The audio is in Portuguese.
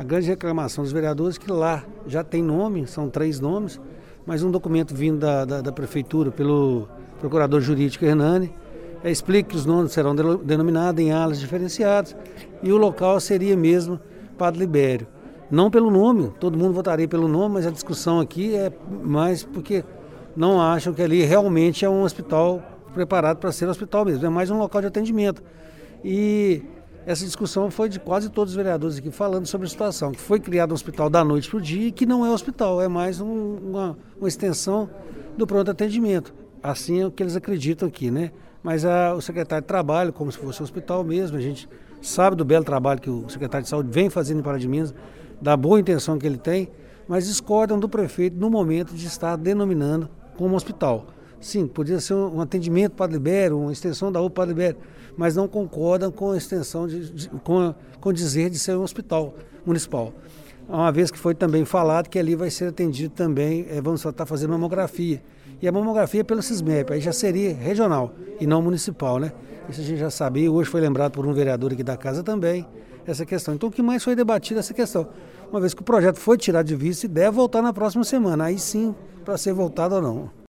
A grande reclamação dos vereadores é que lá já tem nome, são 3 nomes, mas um documento vindo da prefeitura pelo procurador jurídico Hernani explica que os nomes serão denominados em alas diferenciadas e o local seria mesmo Padre Libério. Não pelo nome, todo mundo votaria pelo nome, mas a discussão aqui é mais porque não acham que ali realmente é um hospital preparado para ser hospital mesmo, é mais um local de atendimento. E essa discussão foi de quase todos os vereadores aqui falando sobre a situação, que foi criado um hospital da noite para o dia e que não é hospital, é mais uma extensão do pronto atendimento. Assim é o que eles acreditam aqui, né? Mas o secretário de Trabalho, como se fosse um hospital mesmo, a gente sabe do belo trabalho que o secretário de Saúde vem fazendo em Pará de Minas, da boa intenção que ele tem, mas discordam do prefeito no momento de estar denominando como hospital. Sim, podia ser um atendimento Padre Libério, uma extensão da UPA Padre Libério, mas não concordam com a extensão, com dizer de ser um hospital municipal. Uma vez que foi também falado que ali vai ser atendido também, vamos estar fazendo mamografia. E a mamografia é pelo SISMEP, aí já seria regional e não municipal, né? Isso a gente já sabia, hoje foi lembrado por um vereador aqui da casa também, essa questão. Então o que mais foi debatido é essa questão. Uma vez que o projeto foi tirado de vista e deve voltar na próxima semana, aí sim, para ser voltado ou não.